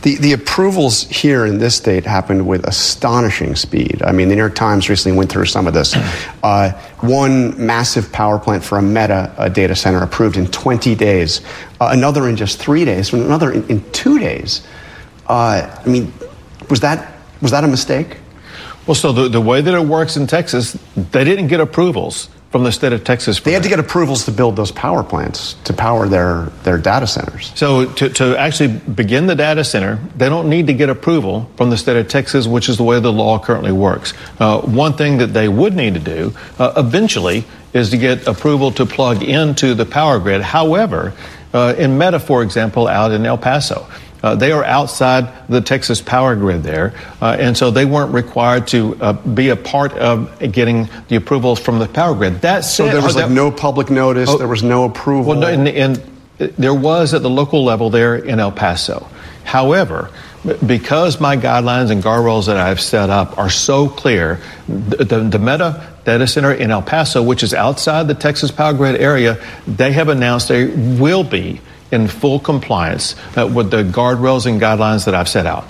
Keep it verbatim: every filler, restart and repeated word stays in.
The, the approvals here in this state happened with astonishing speed. I mean, the New York Times recently went through some of this. Uh, one massive power plant for a Meta uh, data center approved in twenty days, uh, another in just three days, another in, in two days. Uh, I mean, was that was that a mistake? Well, so the, the way that it works in Texas, they didn't get approvals from the state of Texas. They had that. to get approvals to build those power plants, to power their, their data centers. So to, to actually begin the data center, they don't need to get approval from the state of Texas, which is the way the law currently works. Uh, one thing that they would need to do uh, eventually is to get approval to plug into the power grid. However, uh, in Meta, for example, out in El Paso, Uh, they are outside the Texas power grid there, uh, and so they weren't required to uh, be a part of getting the approvals from the power grid. That said, so there was like that, no public notice, oh, there was no approval? Well, no, and, and there was at the local level there in El Paso. However, because my guidelines and guardrails that I've set up are so clear, the, the, the Meta data center in El Paso, which is outside the Texas power grid area, they have announced they will be in full compliance uh, with the guardrails and guidelines that I've set out.